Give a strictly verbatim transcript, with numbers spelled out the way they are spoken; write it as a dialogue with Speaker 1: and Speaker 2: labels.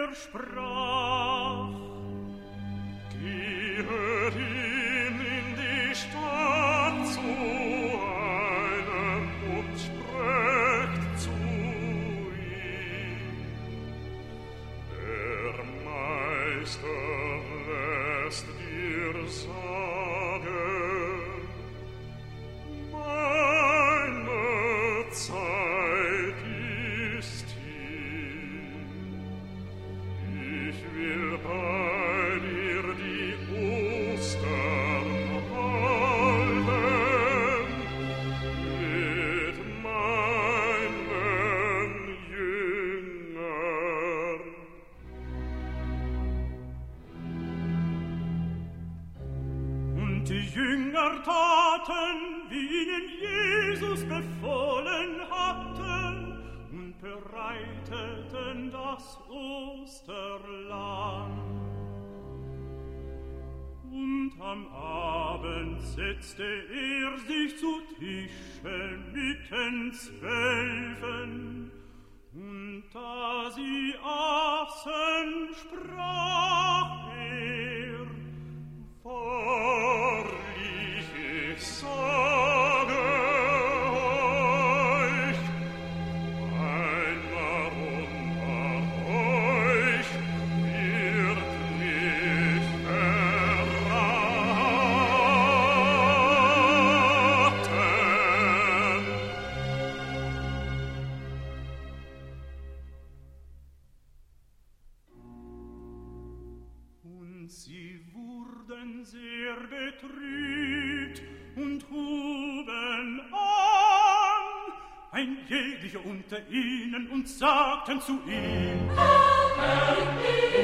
Speaker 1: er sprach: Gehet hin in die Stadt zu einem und sprecht zu ihm. Der Meister lässt dir sagen, meine Zeit ist hier. Ich will bei dir die Ostern halten mit meinen Jüngern. Und die Jünger taten, wie ihnen Jesus befohlen hatte, und bereiteten das Osterlamm. Und am Abend setzte er sich zu Tische mit den Zwölfen, und da sie aßen, sprach er: Wahrlich, ich sage euch, einer unter euch wird mich verraten. Und sie wurden sehr betrübt und huben an, ein jeglicher unter ihnen, und sagten zu ihm: Amen.